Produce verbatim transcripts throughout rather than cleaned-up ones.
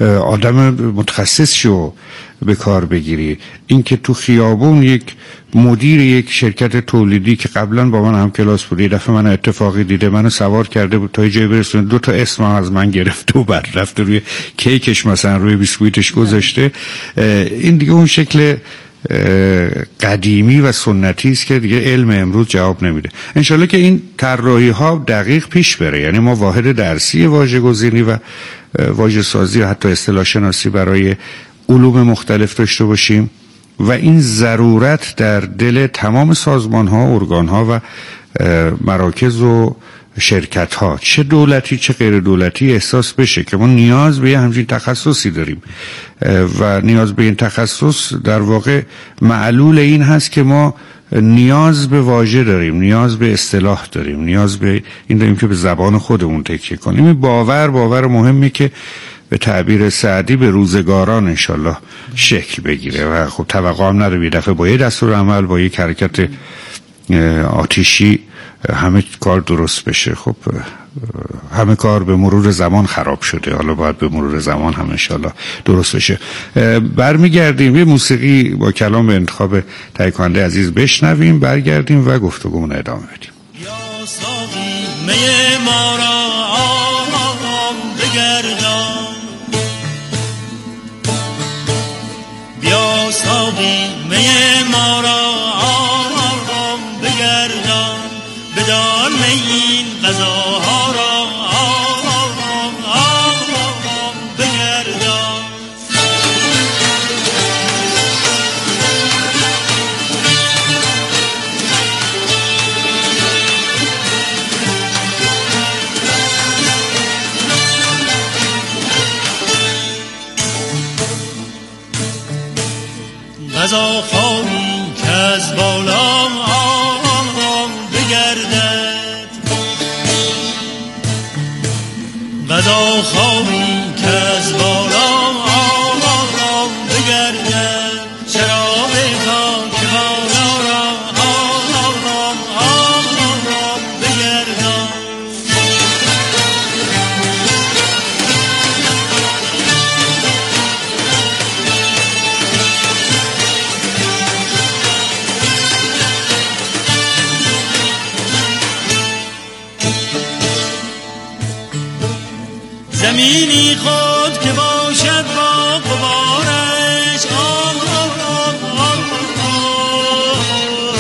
آدم متخصص شو به کار بگیری. این که تو خیابون یک مدیر یک شرکت تولیدی که قبلا با من هم کلاس بود، یه دفعه من اتفاقی دیده، منو سوار کرده بود تا جای برسونه، دو تا اسم از من گرفته و بعد رفته روی کیکش مثلا روی بیسکویتش گذاشته. این دیگه اون شکل قدیمی و سنتی است که دیگه علم امروز جواب نمیده. انشالله که این طراحی ها دقیق پیش بره، یعنی ما واحد درسی واژه گزینی و واژه سازی و حتی اصطلاح شناسی برای علوم مختلف داشته باشیم و این ضرورت در دل تمام سازمان ها، ارگان ها و مراکز و شرکت ها، چه دولتی چه غیر دولتی، احساس بشه که ما نیاز به همچین تخصصی داریم و نیاز به این تخصص در واقع معلول این هست که ما نیاز به واژه داریم، نیاز به اصطلاح داریم، نیاز به این داریم که به زبان خودمون تکیه کنیم. این باور باور مهمی که به تعبیر سعدی به روزگاران انشالله شکل بگیره و خب توقع هم نداره یه دفعه با یه دستور عمل، با یک حرکت آتیشی همه کار درست بشه. خب همه کار به مرور زمان خراب شده، حالا باید به مرور زمان هم انشالله درست بشه. برمیگردیم یه موسیقی با کلام به انتخاب تهیه کننده عزیز بشنویم، برگردیم و گفتگومون ادامه بدیم. یا ساقی می ما را آم بگردان، بیا ساقی می ما را آم بگردان، بدان می این غذاها را آم آم بگردان. غذا خواهی که از بالا آم بگردد، غذا خواهی که از بالا آم بگردد، چراغ خاک بالا را آم آم بگردد. زمینی خود که باشد با غبارش آه آه آه آه.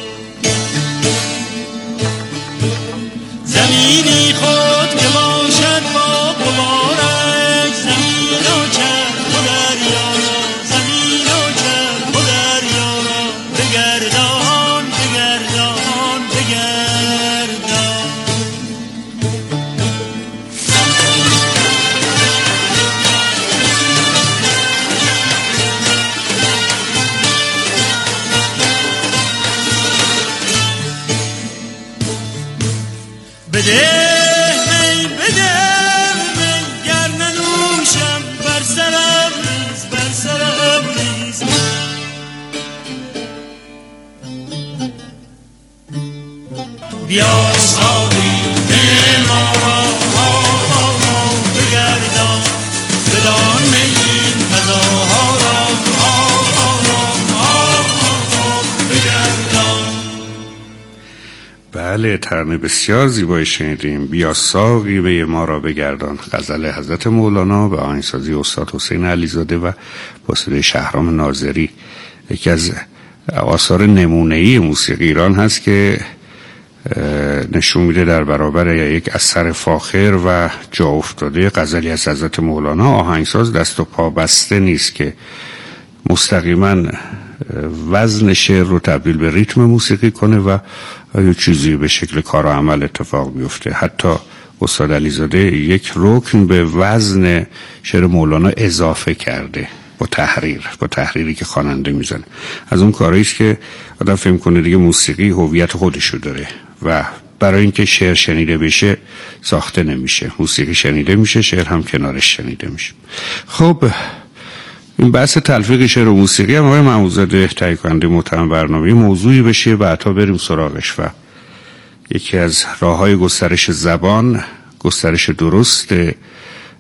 زمینی خود که باشد با غبارش، زمین و چرخ و دریا را، زمین و چرخ و دریا را بگردان بگردان بگردان. بده می بده می گر ننوشم بر سرم ریز بر سرم ریز. بیا ساقی می ما را آم بگردان، بدان می این غذاها را آم آم بگردان. بله، ترانه بسیار زیبایی شنیدیم. بیا ساقی می ما را بگردان، غزل حضرت مولانا به آهنگسازی استاد حسین علیزاده و با صدای شهرام ناظری. یکی از آثار نمونه‌ای موسیقی ایران هست که نشون میده در برابر یک اثر فاخر و جا افتاده غزلی از حضرت مولانا آهنگساز دست و پا بسته نیست که مستقیما وزن شعر رو تبدیل به ریتم موسیقی کنه و یه چیزی به شکل کار و عمل اتفاق بیفته. حتی استاد علیزاده یک رکن به وزن شعر مولانا اضافه کرده با تحریر، با تحریری که خواننده میزنه. از اون کارهایی است که آدم فهم کنه دیگه موسیقی هویت خودشو داره و برای اینکه شعر شنیده بشه ساخته نمیشه. موسیقی شنیده میشه، شعر هم کنارش شنیده میشه. خب این بحث تلفیق شعر و موسیقی هم آقای محمودزاده تهیه کننده محترم برنامه موضوعی بشه، بعدا بریم سراغش. و یکی از راههای گسترش زبان، گسترش درست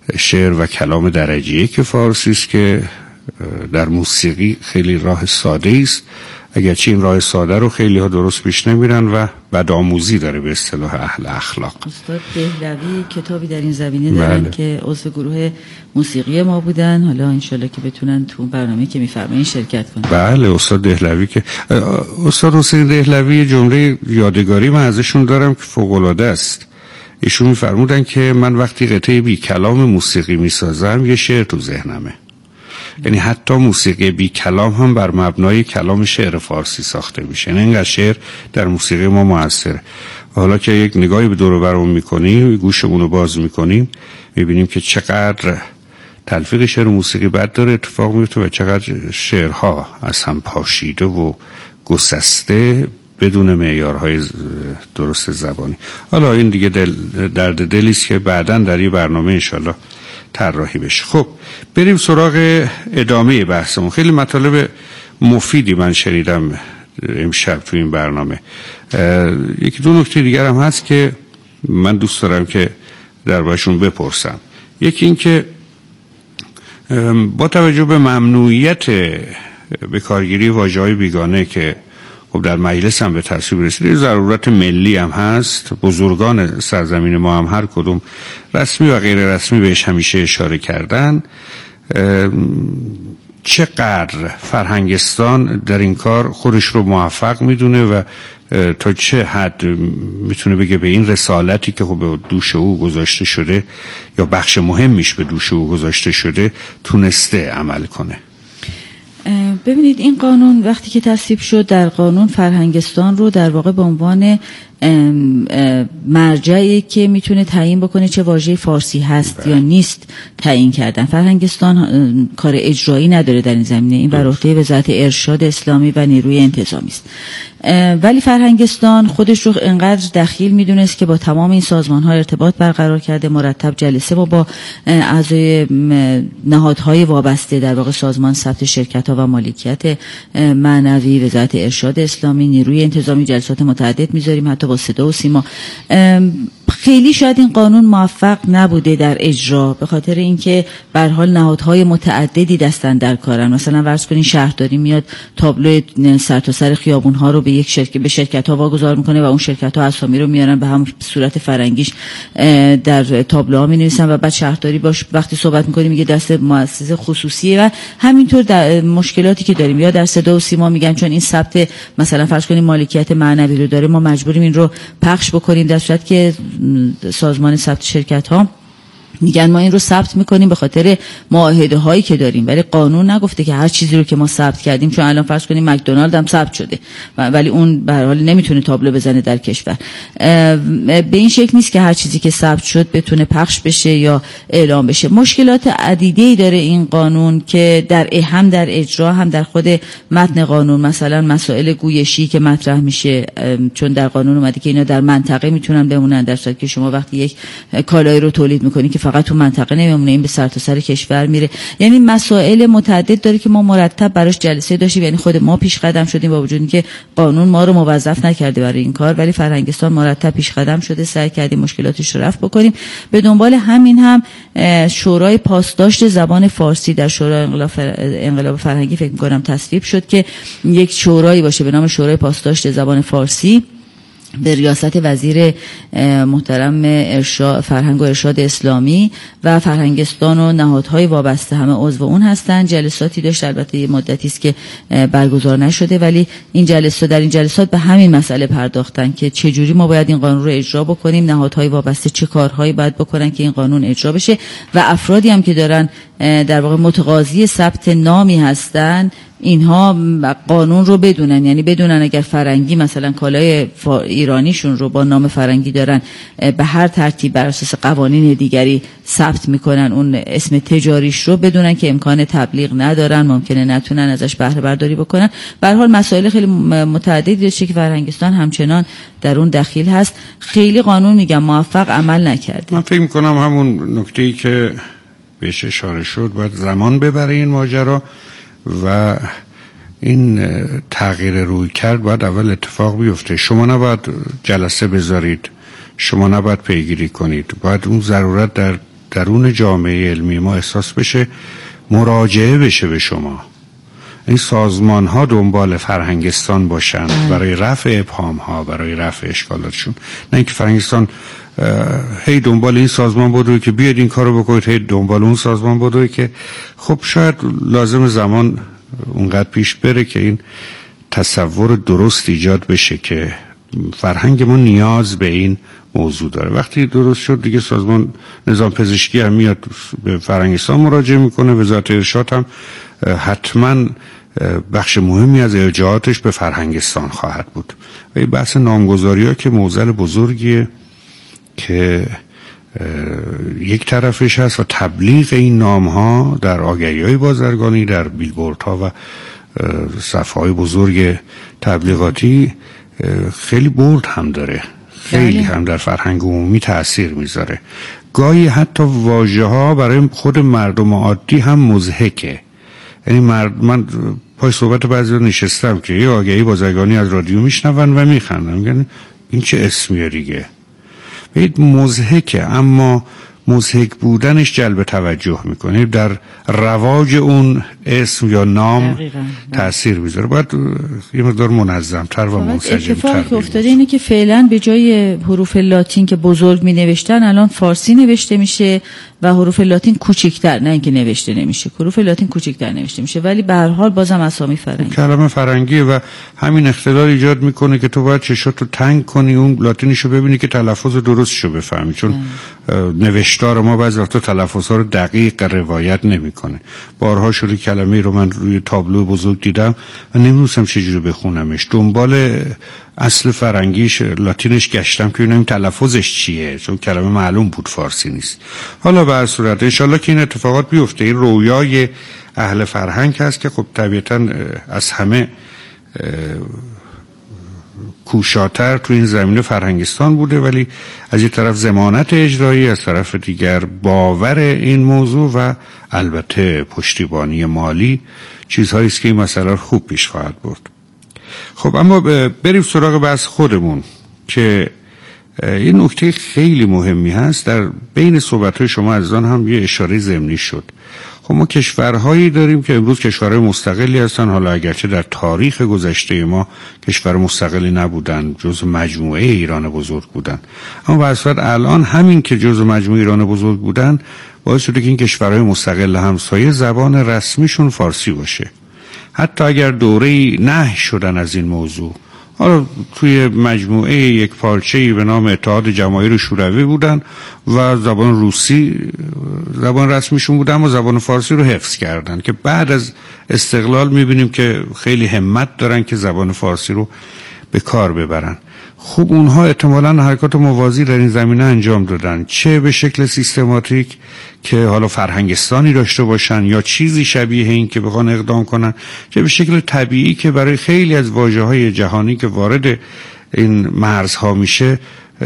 شعر و کلام درجه یک فارسی است که در موسیقی خیلی راه ساده است، اگرچه این راه ساده رو خیلی ها درست پیش نمیرن و بدآموزی داره به اصطلاح اهل اخلاق. استاد دهلوی کتابی در این زمینه دارن بله. که عضو گروه موسیقی ما بودن، حالا انشالله که بتونن تو برنامه که میفرمایین شرکت کنن. بله استاد دهلوی که استاد حسین دهلوی جمله یادگاری من ازشون دارم که فوق العاده است. ایشون میفرمودن که من وقتی قطعه بی کلام موسیقی میسازم یه شعر تو ذهنمه. یعنی حتی موسیقی بی کلام هم بر مبنای کلام شعر فارسی ساخته میشه. اینقدر شعر در موسیقی ما موثره. حالا که یک نگاهی به دور و برمون میکنیم، گوشمون رو باز میکنیم، میبینیم که چقدر تلفیق شعر و موسیقی بد داره اتفاق میفته و چقدر شعرها از هم پاشیده و گسسته بدون معیارهای درست زبانی. حالا این دیگه دل درد دلی است که بعداً در این برنامه انشالله طراحی بشه. خب بریم سراغ ادامه بحثمون. خیلی مطالب مفیدی من شنیدم امشب تو این برنامه. یکی دو نکته دیگر هم هست که من دوست دارم که دربارشون بپرسم. یکی این که با توجه به ممنوعیت به کارگیری واژه‌های بیگانه که خب در مجلس هم به تصویب رسیده، ضرورت ملی هم هست. بزرگان سرزمین ما هم هر کدوم رسمی و غیر رسمی بهش همیشه اشاره کردن. چقدر فرهنگستان در این کار خودش رو موفق میدونه و تا چه حد میتونه بگه به این رسالتی که خب به دوش او گذاشته شده یا بخش مهمیش به دوش او گذاشته شده تونسته عمل کنه؟ ببینید این قانون وقتی که تصویب شد، در قانون فرهنگستان رو در واقع به عنوان مرجعی که میتونه تعیین بکنه چه واژه فارسی هست یا نیست تعیین کردن. فرهنگستان کار اجرایی نداره در این زمینه، این بر عهده وزارت ارشاد اسلامی و نیروی انتظامی است. ولی فرهنگستان خودش رو انقدر دخیل میدونست که با تمام این سازمان ها ارتباط برقرار کرده، مرتب جلسه با با اعضای نهادهای وابسته، در واقع سازمان ثبت شرکت ها و مالکیت معنوی، وزارت ارشاد اسلامی، نیروی انتظامی، جلسات متعدد میذاریم، حتی با صدا و سیما. خیلی شاید این قانون موفق نبوده در اجرا، به خاطر اینکه به هر حال نهادهای متعددی دستن در کارن. مثلا فرض کنین شهرداری میاد تابلو سرتاسر خیابون ها رو به یک شرکت به شرکت ها واگذار میکنه و اون شرکت ها اسامی رو میارن به هم صورت فرنگیش در تابلوها مینویسن و بعد شهرداری باش وقتی صحبت میکنه میگه دست مؤسسه خصوصیه. و همینطور در مشکلاتی که داریم یا در صدا و سیما میگن چون این ثبت مثلا فرض کنین مالکیت معنوی رو داره ما مجبوریم این رو پخش بکنیم، در صورتی که سازمان ثبت شرکت ها میگن ما این رو ثبت میکنیم به خاطر معاهده هایی که داریم، ولی قانون نگفته که هر چیزی رو که ما ثبت کردیم، چون الان فرض کنیم مکدونالد هم ثبت شده ولی اون به هر حال نمیتونه تابلو بزنه در کشور. به این شکل نیست که هر چیزی که ثبت شد بتونه پخش بشه یا اعلام بشه. مشکلات عدیده‌ای داره این قانون که در هم در اجرا هم در خود متن قانون، مثلا مسائل گویشی که مطرح میشه، چون در قانون اومده که اینا در منطقه میتونن بمونن، در صورتی که شما وقتی یک کالایی رو تولید میکنی که فقط تو منطقه نمیمونه، این به سرتاسر کشور میره. یعنی مسائل متعدد داره که ما مرتب براش جلسه داشتیم، یعنی خود ما پیش قدم شدیم با وجود اینکه قانون ما رو موظف نکرده برای این کار، ولی فرهنگستان مرتب پیش قدم شده، سعی کردیم مشکلاتش رو رفع بکنیم. به دنبال همین هم شورای پاسداشت زبان فارسی در شورای انقلاب, فر... انقلاب فرهنگی فکر می‌کنم تصویب شد که یک شورایی باشه به نام شورای پاسداشت زبان فارسی به ریاست وزیر محترم ارشاد فرهنگ و ارشاد اسلامی و فرهنگستان و نهادهای وابسته همه عضو اون هستن. جلساتی داشت، البته یه مدتی است که برگزار نشده، ولی این جلسات در این جلسات به همین مسئله پرداختن که چه جوری ما باید این قانون رو اجرا بکنیم، نهادهای وابسته چه کارهایی باید بکنن که این قانون اجرا بشه و افرادی هم که دارن در واقع متقاضی ثبت نامی هستن اینها قانون رو بدونن، یعنی بدونن اگر فرنگی مثلا کالای ایرانیشون رو با نام فرنگی دارن به هر ترتیب بر اساس قوانین دیگری ثبت میکنن اون اسم تجاریش رو، بدونن که امکان تبلیغ ندارن، ممکنه نتونن ازش بهره برداری بکنن. به هر حال مسائل خیلی متعددی داشته که فرهنگستان همچنان در اون دخیل هست. خیلی قانون میگم موفق عمل نکرد. من فکر میکنم همون نکته‌ای که بهش اشاره شد باید زمان ببره این ماجرا و این تغییر روی کرد باید اول اتفاق بیفته. شما نباید جلسه بذارید، شما نباید پیگیری کنید، باید اون ضرورت در درون جامعه علمی ما احساس بشه، مراجعه بشه به شما. این سازمان ها دنبال فرهنگستان باشن برای رفع ابهام ها، برای رفع اشکالاتشون، نه اینکه فرهنگستان هی دنبال این سازمان بوده که بیاد این کارو بکنید، هی دنبال اون سازمان بوده که خب شاید لازم زمان اونقدر پیش بره که این تصور درست ایجاد بشه که فرهنگ ما نیاز به این موضوع داره. وقتی درست شد دیگه سازمان نظام پزشکی هم میاد به فرهنگستان مراجعه میکنه، وزارت ارشاد هم حتما بخش مهمی از ارجاعاتش به فرهنگستان خواهد بود. و این بحث نامگذاری ها که موزل بزرگیه که یک طرفش هست و تبلیغ این نام ها در آگهی های بازرگانی، در بیلبورد ها و صفحه های بزرگ تبلیغاتی خیلی برد هم داره، خیلی هم در فرهنگ عمومی تأثیر میذاره. گاهی حتی واژه ها برای خود مردم عادی هم مضحکه. یعنی مرد من پای صحبت بعضی نشستم که یه آگهی بازرگانی از رادیو میشنون و میخندن، میگن این چه اسمیه دیگه. بید مضحکه، اما مضحک بودنش جلب توجه میکنه، در رواج اون اسم یا نام تأثیر میذاره. باید یه مقدار منظم‌تر و منسجم‌تر. اتفاقی که افتاده اینه که فعلا به جای حروف لاتین که بزرگ می نوشتن الان فارسی نوشته میشه و حروف لاتین کوچیک‌تر، نه اینکه نوشته نمیشه، حروف لاتین کوچیک‌تر نوشته میشه، ولی به هر حال بازم اسامی فرنگی، کلمه فرنگی و همین اختلال ایجاد میکنه که تو باید چشاتو تنگ کنی اون لاتینیشو ببینی که تلفظ درستشو بفهمی، چون نوشتار ما بعضی وقتا تلفظها رو دقیق روایت نمیکنه. بارها شده کلمه رو من روی تابلو بزرگ دیدم و نمیدونستم چجوری بخونمش، دنبال اصل فرنگیش لاتینش گشتم که ببینم تلفظش چیه، چون کلمه معلوم بود فارسی نیست. حالا به هر صورت انشالله که این اتفاقات بیفته. این رویای اهل فرهنگ هست که خب طبیعتا از همه کوشاتر تو این زمینه فرهنگستان بوده، ولی از یک طرف ضمانت اجرایی، از طرف دیگر باور این موضوع و البته پشتیبانی مالی چیزهایی است که این مسئله خوب پیش خواهد برد. خب اما بریم سراغ بحث خودمون که این نکته خیلی مهمی هست. در بین صحبت‌های شما از آن هم یه اشاره ضمنی شد. خب ما کشورهایی داریم که امروز کشورهای مستقلی هستن، حالا اگرچه در تاریخ گذشته ما کشور مستقلی نبودن، جزء مجموعه ایران بزرگ بودن، اما به هر صورت الان همین که جزء مجموعه ایران بزرگ بودن باعث شده که این کشورهای مستقل همسایه زبان رسمیشون فارسی باشه. حتی اگر دوره‌ای نهی شدن از این موضوع، حالا توی مجموعه یک پارچه‌ای به نام اتحاد جماهیر شوروی بودن و زبان روسی زبان رسمیشون بودن، اما زبان فارسی رو حفظ کردن که بعد از استقلال می‌بینیم که خیلی همت دارن که زبان فارسی رو به کار ببرن. خب اونها احتمالاً حرکات موازی در این زمینه انجام دادن، چه به شکل سیستماتیک که حالا فرهنگستانی داشته باشن یا چیزی شبیه این که بخوان اقدام کنن، چه به شکل طبیعی که برای خیلی از واژه‌های جهانی که وارد این مرزها میشه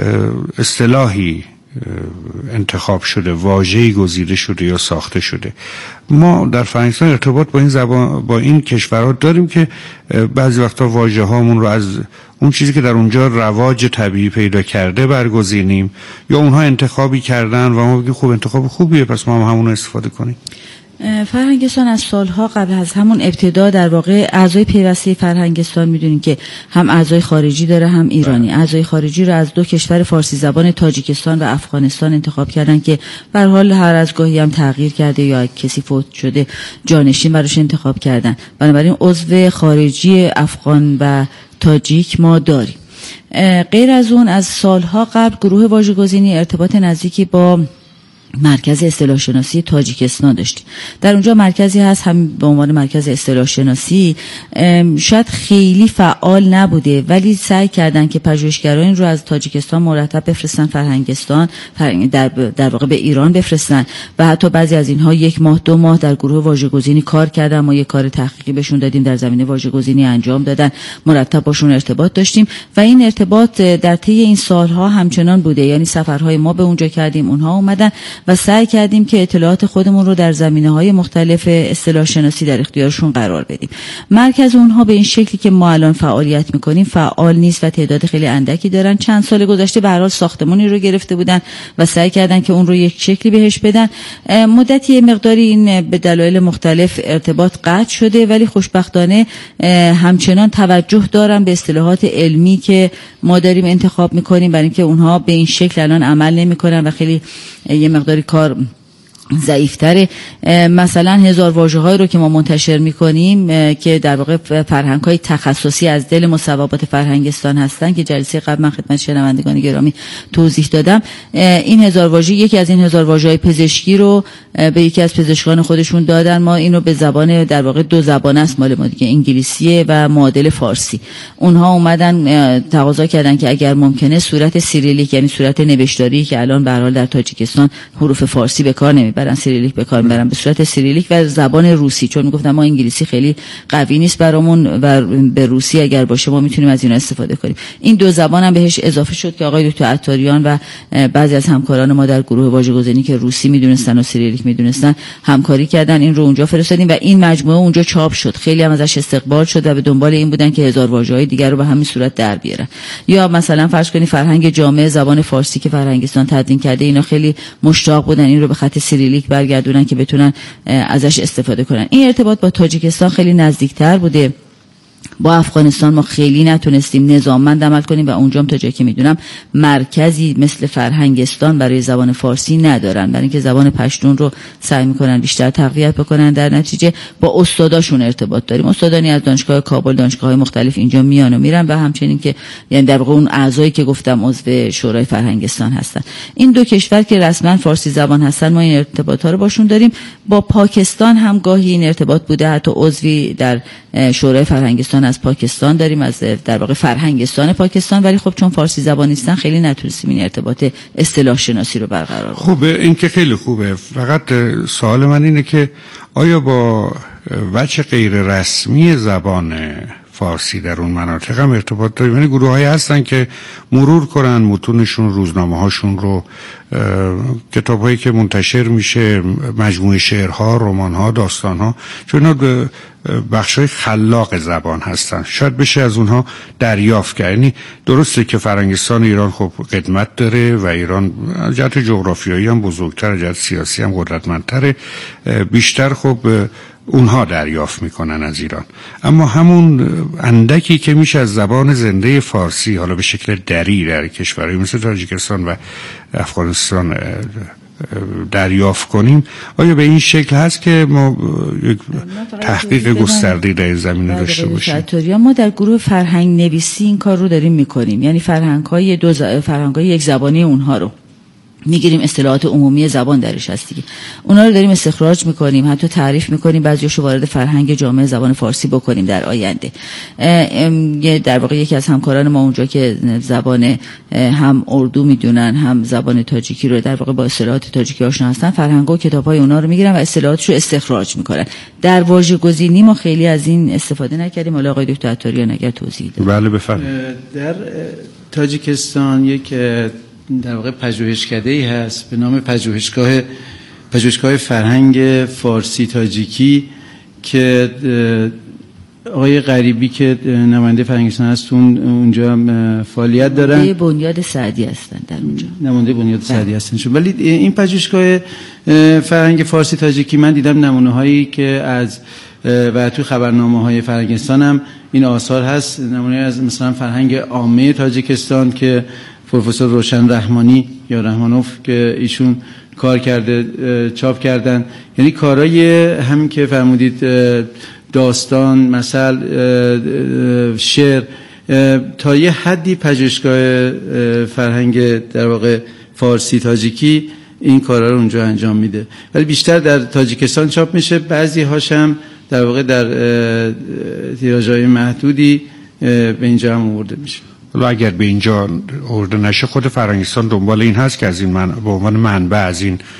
اصطلاحی انتخاب شده، واژه‌ای گزیده شده یا ساخته شده. ما در فرهنگستان ارتباط با این زبان با این کشورها داریم که بعضی وقتا واژه‌هامون رو از اون چیزی که در اونجا رواج طبیعی پیدا کرده برگزینیم، یا اونها انتخابی کردن و ما بگیم خوب انتخاب خوبیه پس ما هم همون رو استفاده کنیم. فرهنگستان از سالها قبل از همون ابتدا در واقع اعضای پیوسته فرهنگستان میدونین که هم اعضای خارجی داره هم ایرانی. اعضای خارجی رو از دو کشور فارسی زبان تاجیکستان و افغانستان انتخاب کردن که به هر حال هر از گاهی هم تغییر کرده یا کسی فوت شده جانشین براش انتخاب کردن. بنابراین عضو خارجی افغان و تاجیک ما داریم. غیر از اون از سالها قبل گروه واژه‌گزینی ارتباط نزدیکی با مرکز اصطلاح شناسی تاجیکستان داشتیم. در اونجا مرکزی هست هم به عنوان مرکز اصطلاح شناسی، شاید خیلی فعال نبوده ولی سعی کردن که پژوهشگران رو از تاجیکستان مرتب بفرستن فرهنگستان، فرهنگ در در واقع به ایران بفرستن و حتی بعضی از اینها یک ماه دو ماه در گروه واژه‌گزینی کار کردن. ما یک کار تحقیقی بهشون دادیم، در زمینه واژه‌گزینی انجام دادن، مرتب باشون ارتباط داشتیم و این ارتباط در طی این سالها همچنان بوده. یعنی سفرهای ما به اونجا کردیم، اونها اومدن و سعی کردیم که اطلاعات خودمون رو در زمینه‌های مختلف اصطلاح شناسی در اختیارشون قرار بدیم. مرکز اونها به این شکلی که ما الان فعالیت میکنیم فعال نیست و تعداد خیلی اندکی دارن. چند سال گذشته به هر حال ساختمانی رو گرفته بودن و سعی کردن که اون رو یک شکلی بهش بدن. مدتی مقداری این به دلایل مختلف ارتباط قطع شده، ولی خوشبختانه همچنان توجه دارن به اصطلاحات علمی که ما داریم انتخاب میکنیم، برای اینکه اونها به این شکل الان عمل نمیکنن و خیلی یه مقداری کار ضعیفتره. مثلا هزار واژه‌هایی رو که ما منتشر می‌کنیم که در واقع فرهنگ‌های تخصصی از دل مصوبات فرهنگستان هستن که جلسه قبل من خدمت شنوندگان گرامی توضیح دادم، این هزار واژه یکی از این هزار واژه‌های پزشکی رو به یکی از پزشکان خودشون دادن. ما اینو به زبان در واقع دو زبانه است مال ما دیگه، انگلیسی و معادل فارسی. اونها اومدن تقاضا کردن که اگر ممکنه صورت سیریلیک، یعنی صورت نوشتاری که الان به هر حال در تاجیکستان حروف فارسی به کار نمیبرن، سیریلیک به کار میبرن، به صورت سیریلیک و زبان روسی، چون میگفتن ما انگلیسی خیلی قوی نیست برامون و به روسی اگر باشه ما میتونیم از اینا استفاده کنیم. این دو زبان هم بهش اضافه شد که آقای دکتر عطاریان و بعضی از همکاران ما در گروه واژه‌گزینی که روسی میدونستن و سیریلیک میدونستن همکاری کردن، این رو اونجا فرستادیم و این مجموعه اونجا چاپ شد. خیلی هم ازش استقبال شد و به دنبال این بودن که هزار واژه‌های دیگر رو به همین صورت در بیارن. یا مثلا فرض کنید فرهنگ جامع زبان فارسی که فرهنگستان تدوین کرده، اینا خیلی مشتاق بودن این رو به خط سیریلیک برگردونن که بتونن ازش استفاده کنن. این ارتباط با تاجیکستان خیلی نزدیکتر بوده. با افغانستان ما خیلی نتونستیم نظاممند عمل کنیم و اونجا هم تا جایی که میدونم مرکزی مثل فرهنگستان برای زبان فارسی ندارن، برای اینکه زبان پشتون رو سعی میکنن بیشتر تقویت بکنن. در نتیجه با استاداشون ارتباط داریم، استادانی از دانشگاه کابل، دانشگاه‌های مختلف اینجا میان و میرن و همچنین که یعنی در واقع اون اعضایی که گفتم عضو شورای فرهنگستان هستن. این دو کشور که رسما فارسی زبان هستن ما این ارتباطات رو باشون داریم. با پاکستان هم گاهی این ارتباط بوده، حتی عضوی در شورای فرهنگستان از پاکستان داریم، از در واقع فرهنگستان پاکستان، ولی خب چون فارسی زبان نیستن خیلی نتونستیم این ارتباط اصطلاح شناسی رو برقرار کنیم. خوبه، این که خیلی خوبه. فقط سوال من اینه که آیا با وجه غیر رسمی زبان فارسی در اون مناطق هم ارتباط داریم؟ یعنی گروه هایی هستن که مرور کنن متونشون، روزنامه هاشون رو، کتاب هایی که منتشر میشه، مجموعه شعرها، رمان ها، داستان ها، چون اینا بخش های خلاق زبان هستن، شاید بشه از اونها دریافت کرد. یعنی درسته که فرهنگستان ایران خب قدمت داره و ایران از جهت جغرافیایی هم بزرگتر، از جهت سیاسی هم قدرتمندتره، بیشتر خب اونها دریافت میکنن از ایران، اما همون اندکی که میشه از زبان زنده فارسی حالا به شکل دری در کشورهای مثل تاجیکستان و افغانستان دریافت کنیم، آیا به این شکل هست که ما یک تحقیق گسترده در زمینه داشته باشیم؟ ما در گروه فرهنگ نویسی این کار رو داریم میکنیم، یعنی فرهنگ‌های دو ز... فرهنگ‌های یک زبانی اونها رو میگیریم، اصطلاحات عمومی زبان درش هست دیگه، اونا رو داریم استخراج میکنیم، حتی تعریف میکنیم، بعضیاشو وارد فرهنگ جامع زبان فارسی بکنیم در آینده. در واقع یکی از همکاران ما اونجا که زبان هم اردو میدونن هم زبان تاجیکی رو در واقع با اصطلاحات تاجیکی آشنا هستن، فرهنگا و کتابای اونا رو میگیرن و اصطلاحاتش رو استخراج میکنن. در واژه‌گزینی ما خیلی از این استفاده نکردیم. حالا آقای دکتر عطاریان اگر توضیح بدن. بله بفرمایید. در تاجیکستان یک در واقع پژوهشکده‌ای هست به نام پژوهشگاه پژوهشگاه فرهنگ فارسی تاجیکی که آقای غریبی که نماینده فرهنگستان هست اونجا فعالیت دارن. نماینده بنیاد سعدی هستن در اونجا. نماینده بنیاد سعدی هستن. ولی این پژوهشگاه فرهنگ فارسی تاجیکی من دیدم نمونه‌هایی که از و تو خبرنامه‌های فرهنگستان هم این آثار هست، نمونه از مثلا فرهنگ عامه تاجیکستان که پروفسور روشن رحمانی یا رحمانوف که ایشون کار کرده چاپ کردن. یعنی کارهای همین که فرمودید داستان، مثل، شعر، تا یه حدی پژوهشگاه فرهنگ در واقع فارسی تاجیکی این کارا رو اونجا انجام میده، ولی بیشتر در تاجیکستان چاپ میشه. بعضی هاشم در واقع در تیراژهای محدودی به اینجا هم آورده میشه. حالا اگر به اینجا آورده نشه، خود فرهنگستان دنبال این هست که از این من به عنوان منبع از این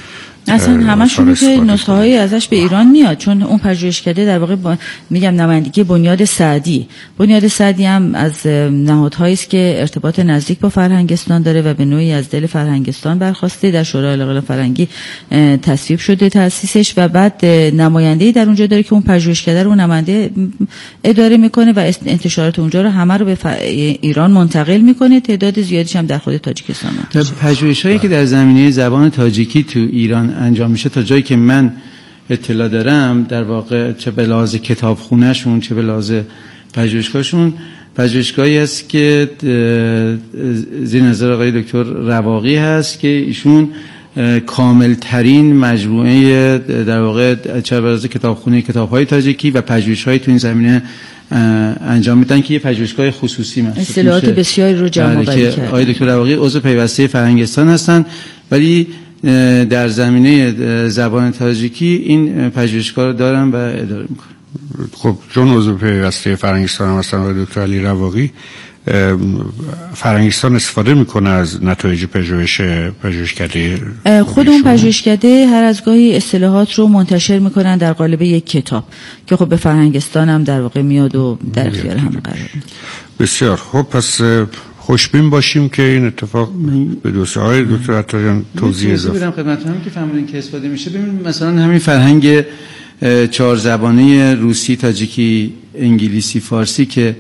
اصلا همشون که نسخه هایی ازش به ایران میاد، چون اون پژوهشکده در واقع با... میگم نمایندگی بنیاد سعدی بنیاد سعدی هم از نهادهایی است که ارتباط نزدیک با فرهنگستان داره و به نوعی از دل فرهنگستان برخواسته، در شورای القلال فرهنگی تصویب شده تأسیسش و بعد نماینده‌ای در اونجا داره که اون پژوهشکده رو نماینده اداره میکنه و انتشارات اونجا رو همه رو به ف... ایران منتقل میکنه. تعداد زیادیش هم در خود تاجیکستان هست. پژوهش‌هایی که در زمینه زبان تاجیکی تو ایران انجام میشه تا جایی که من اطلاع دارم، در واقع چه به لحاظ کتابخونه‌شون چه به لحاظ پژوهشگاهشون، پژوهشگاهی است که زیر نظر آقای دکتر رواقی هست که ایشون کامل ترین مجموعه در واقع چه به لحاظ کتابخونه کتاب‌های تاجیکی و پژوهش‌های تو این زمینه انجام میدن که یه پژوهشگاه خصوصی محسوب میشه. اصطلاحات بسیاری رو جمع آوری کرده. آقای دکتر رواقی عضو پیوسته فرهنگستان هستن، ولی در زمینه زبان تاجیکی این پژوهشگاه رو دارن و اداره میکنن. خب چون عضو پیوسته فرهنگستان هستن آقای دکتر علی رواقی، فرهنگستان استفاده میکنه از نتایج پژوهش پژوهشکده خود اون پژوهشکده هر از گاهی اصطلاحات رو منتشر میکنن در قالب یک کتاب که خب به فرهنگستان هم در واقع میاد و در اختیار همه قرار میده. بسیار خب، پس خوشبین باشیم که این اتفاق به دوسته های دکتر عطاریان توضیح اضافه بدم خدمتتون که فهمیدین که استفاده میشه. ببینید مثلا همین فرهنگ چهار زبانه روسی، تاجیکی، انگلیسی، فارسی که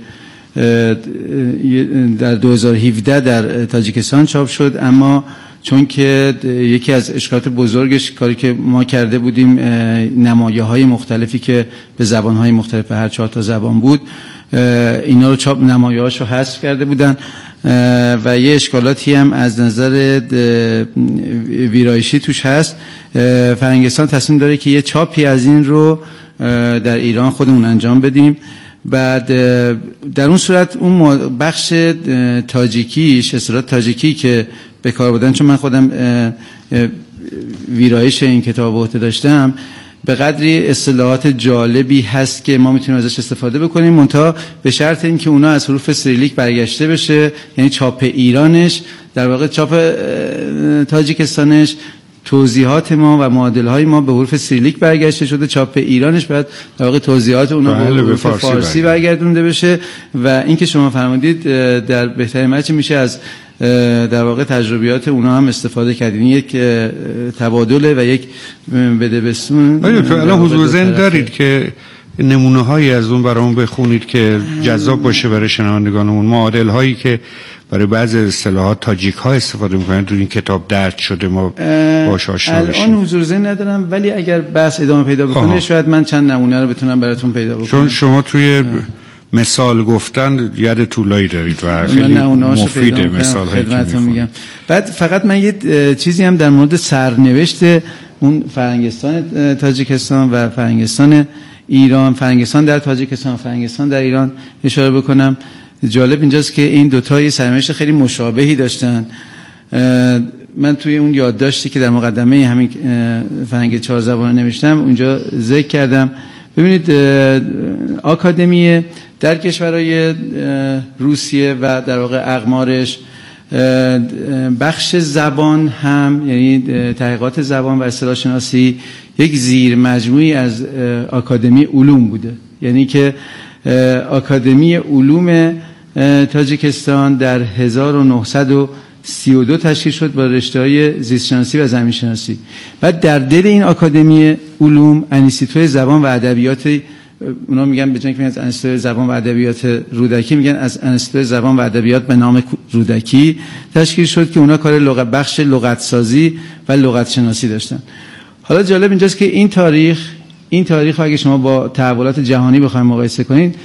در دو هزار و هفده در تاجیکستان چاپ شد، اما چون که یکی از اشکالات بزرگش کاری که ما کرده بودیم نمایه های مختلفی که به زبان های مختلف هر چهار تا زبان بود، اینا رو چاپ نمایه هاشو حذف کرده بودن و یه اشکالاتی هم از نظر ویرایشی توش هست. فرهنگستان تصمیم داره که یه چاپی از این رو در ایران خودمون انجام بدیم. بعد در اون صورت اون بخش تاجیکیش، اصطلاحات تاجیکی که به کار بردن، چون من خودم ویرایش این کتاب عهده داشتم، به قدری اصطلاحات جالبی هست که ما میتونیم ازش استفاده بکنیم، منتها به شرط اینکه اونا از حروف سریلیک برگشته بشه، یعنی چاپ ایرانش در واقع چاپ تاجیکستانش توضیحات ما و معادل‌های ما به حروف سریلیک برگشته شده، چاپ ایرانش بعد در واقع توضیحات اونا به حروف فارسی, فارسی برگردونده بشه. و اینکه شما فرمودید در بهترین وجه میشه از در واقع تجربیات اونا هم استفاده کردین، یک تبادل و یک بده بسون. آیا تو الان حضور ذهن دارید که نمونه هایی از اون برامون بخونید که جذاب باشه برای شنوندگانمون، معادل هایی که برای بعضی اصطلاحات تاجیک ها استفاده میکنن تو این کتاب درد شده ما باهاش آشنا بشیم؟ الان حضور ذهن ندارم، ولی اگر بحث ادامه پیدا بکنه شاید من چند نمونه رو بتونم براتون پیدا بکنم، چون شما توی مثال گفتن ید طولایی دارید و خیلی مفیده مثال هایی که میگم. بعد فقط من یه چیزی هم در مورد سرنوشت اون فرهنگستان تاجیکستان و فرهنگستان ایران، فرهنگستان در تاجیکستان و فرهنگستان در ایران اشاره بکنم. جالب اینجاست که این دوتا یه سرنوشت خیلی مشابهی داشتن. من توی اون یادداشتی که در مقدمه همین فرهنگ چهار زبانه نوشتم اونجا ذکر کردم. ببینید آکادمی در کشورهای روسیه و در واقع اقمارش بخش زبان هم، یعنی تحقیقات زبان و اصطلاح شناسی، یک زیر مجموعی از آکادمی علوم بوده. یعنی که آکادمی علوم تاجیکستان در هزار و نهصد و سی و دو تشکیل شد با رشته‌های زیست شناسی و زمین شناسی. بعد در دل این آکادمی علوم انستیتوی زبان و ادبیات، اونا میگن به جای اینکه از انستیتوی زبان و ادبیات رودکی میگن از انستیتوی زبان و ادبیات به نام رودکی تشکیل شد که اونا کار لغت بخش لغت سازی و لغت شناسی داشتن. حالا جالب اینجاست که این تاریخ این تاریخ اگه شما با تحولات جهانی بخواید مقایسه کنید،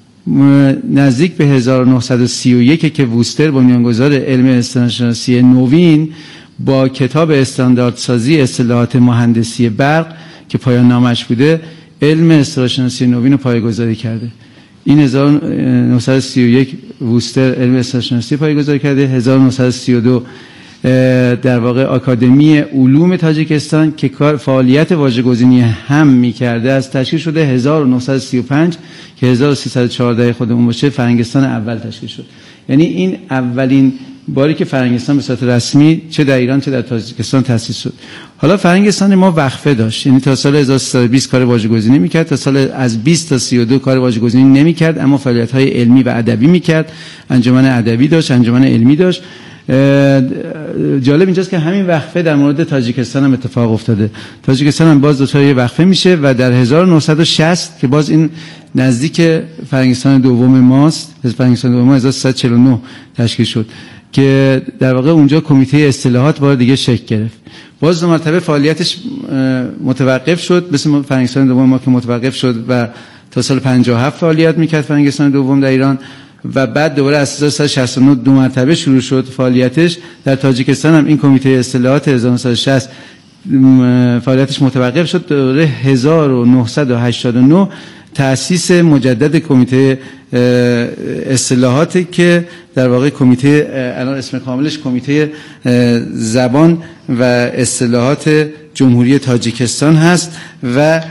نزدیک به هزار و نهصد و سی و یک که ووستر بنیانگذار علم اصطلاح‌شناسی نوین با کتاب استانداردسازی اصطلاحات مهندسی برق که پایان نامش بوده، علم اصطلاح‌شناسی نوین رو پایه‌گذاری کرده. این هزار و نهصد و سی و یک ووستر علم اصطلاح‌شناسی پایه‌گذاری کرده. هزار و نهصد و سی و دو در واقع آکادمی علوم تاجیکستان که کار فعالیت واژه‌گزینی هم می‌کرده از تشکیل شده. هزار و نهصد و سی و پنج که هزار و سیصد و چهارده خودمون باشه فرهنگستان اول تشکیل شد. یعنی این اولین باری که فرهنگستان به صورت رسمی چه در ایران چه در تاجیکستان تأسیس شد. حالا فرهنگستان ما وقفه داشت، یعنی تا سال هزار و سیصد و بیست کار واژه‌گزینی می‌کرد، تا سال از بیست تا سی و دو کار واژه‌گزینی نمی‌کرد، اما فعالیت‌های علمی و ادبی می‌کرد. انجمن ادبی داشت، انجمن علمی داشت. جالب اینجاست که همین وقفه در مورد تاجیکستان هم اتفاق افتاده. تاجیکستان هم باز دوچار یه وقفه میشه و در هزار و نهصد و شصت که باز این نزدیک فرهنگستان دوم ماست، فرهنگستان دوم هزار و سیصد و چهل و نه تشکیل شد که در واقع اونجا کمیته اصلاحات بار دیگه شکل گرفت. باز دو مرتبه فعالیتش متوقف شد، مثل فرهنگستان دوم ما که متوقف شد و تا سال پنجاه و هفت فعالیت میکرد فرهنگستان دوم در ایران و بعد دوباره از هزار و سیصد و شصت و نه دو مرتبه شروع شد فعالیتش. در تاجیکستان هم این کمیته اصلاحات هزار و نهصد و شصت فعالیتش متوقف شد. دوباره هزار و نهصد و هشتاد و نه تأسیس مجدد کمیته اصلاحاتی که در واقع کمیته، الان اسم کاملش کمیته زبان و اصلاحات جمهوری تاجیکستان هست و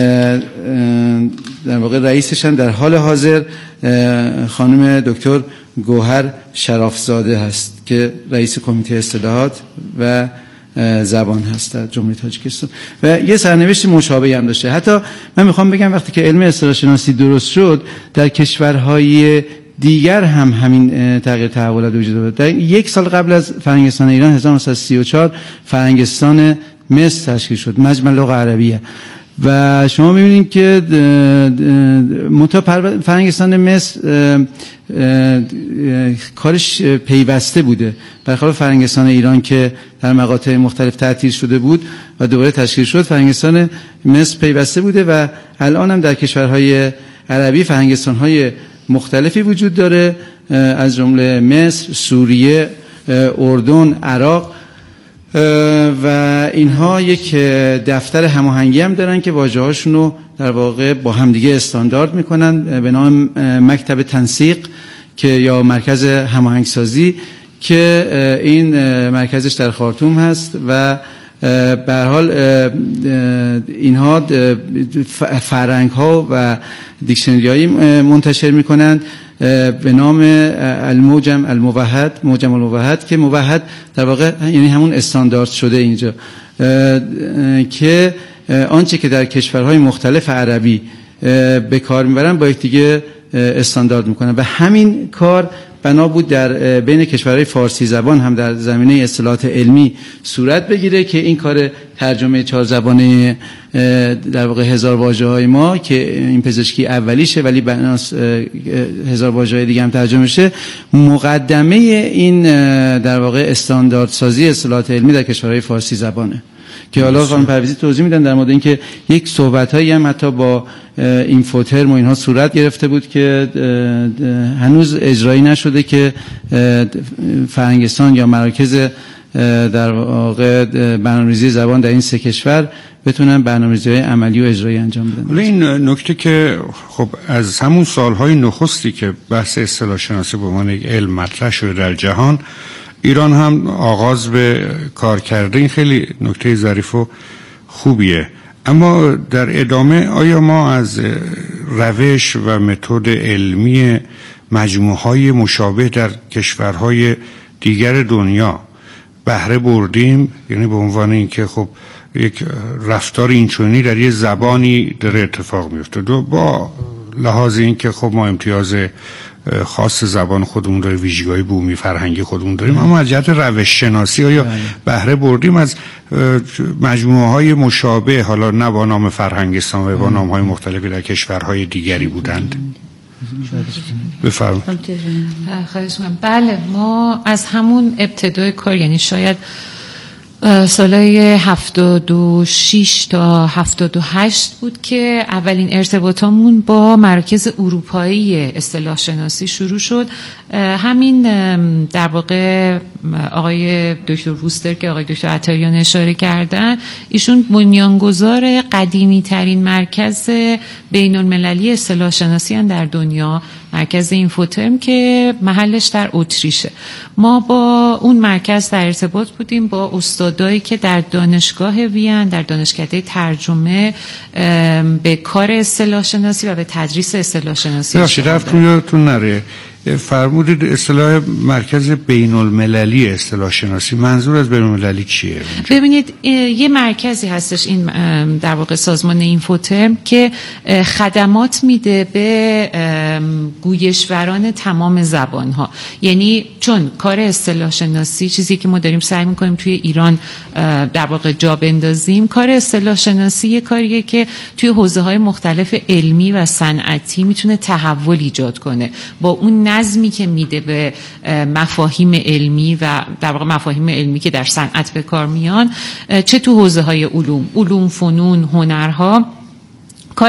در واقع رئیسش هم در حال حاضر خانم دکتر گوهر شرافزاده هست که رئیس کمیته اصلاحات و زبان هست در جمهوری تاجیکستان و یه سرنوشت مشابهی هم داشته. حتی من میخوام بگم وقتی که علم اصطلاح شناسی درست شد در کشورهای دیگر هم همین تغییر تحولات وجود داشت. در یک سال قبل از فرهنگستان ایران هزار و نهصد و سی و چهار فرهنگستان مصر تشکیل شد، مجمع لغه عربیه، و شما می‌بینید که منتها فرهنگستان مصر کارش پیوسته بوده، برخلاف فرهنگستان ایران که در مقاطع مختلف تعطیل شده بود و دوباره تشکیل شد. فرهنگستان مصر پیوسته بوده و الان هم در کشورهای عربی فرهنگستان‌های مختلفی وجود داره، از جمله مصر، سوریه، اردن، عراق، و اینها یک دفتر هماهنگی هم دارن که واژه‌هاشون رو در واقع با همدیگه استاندارد میکنن به نام مکتب تنسیق که یا مرکز هماهنگسازی که این مرکزش در خارتوم هست و به هر حال اینها فرهنگ ها و دیکشنری‌هایی منتشر میکنند به نام الموجم الموحد، موجم الموحد که موحد در واقع یعنی همون استاندارد شده اینجا که آنچه که در کشورهای مختلف عربی به کار میبرن با یکدیگه استاندارد میکنن و همین کار بنا بود در بین کشورهای فارسی زبان هم در زمینه اصطلاحات علمی صورت بگیره که این کار ترجمه چهار زبانه در واقع هزار واژه‌های ما که این پزشکی اولیشه ولی بناس هزار واژه دیگه هم ترجمه شه، مقدمه این در واقع استانداردسازی اصطلاحات علمی در کشورهای فارسی زبانه که حالا خانم پرویزی توضیح میدن در مورد اینکه یک صحبتایی هم حتی با اینفوترم و اینها صورت گرفته بود که هنوز اجرایی نشده که فرهنگستان یا مراکز در واقع برنامه‌ریزی زبان در این سه کشور بتونن برنامه‌ریزی‌های عملی و اجرایی انجام بدن. ولی این نکته که خب از همون سالهای نخستی که بحث اصطلاح شناسی به عنوان یک علم مطرح شده در جهان، ایران هم آغاز به کار کرده، این خیلی نکته ظریف و خوبیه. اما در ادامه آیا ما از روش و متد علمی مجموعه‌های مشابه در کشورهای دیگر دنیا بهره بردیم؟ یعنی به عنوان اینکه خب یک رفتار اینچنینی در یه زبانی داره اتفاق میفته، دو با لحاظ اینکه خب ما امتیاز خاص زبان خودمون داره، ویژگی‌های بومی فرهنگی خودمون داریم، اما از جهت روش شناسی آیا بهره بردیم از مجموعه‌های مشابه، حالا نه با نام فرهنگستان و با نام‌های مختلفی در کشورهای دیگری بودند؟ بفرمایید. خواهش می‌کنم. بله، ما از همون ابتدای کار، یعنی شاید سالهای هفتاد و شش تا هفتاد و هشت بود که اولین ارتباطمون با مراکز اروپایی اصطلاح شناسی شروع شد. همین در واقع آقای دکتر ووستر که آقای دکتر عطاریان اشاره کردن، ایشون بنیانگذار قدیمی ترین مرکز بین المللی اصطلاح شناسی هم در دنیا، مرکز اینفوترم که محلش در اتریشه. ما با اون مرکز در ارتباط بودیم، با استادایی که در دانشگاه وین، در دانشکده ترجمه به کار اصطلاح شناسی و به تدریس اصطلاح شناسی باشید. رفتون یادتون نره فرمودید اصطلاح مرکز بین المللی اصطلاح شناسی، منظور از بین المللی چیه؟ ببینید یه مرکزی هستش این در واقع سازمان اینفوترم که خدمات میده به گویشوران تمام زبانها. یعنی چون کار اصطلاح شناسی چیزی که ما داریم سعی میکنیم توی ایران در واقع جا بندازیم، کار اصطلاح شناسی یه کاریه که توی حوزه‌های مختلف علمی و صنعتی میتونه تحول ایجاد کنه با اون نظمی که میده به مفاهیم علمی و در واقع مفاهیم علمی که در صنعت به کار میان، چه تو حوزه‌های علوم، علوم، فنون، هنرها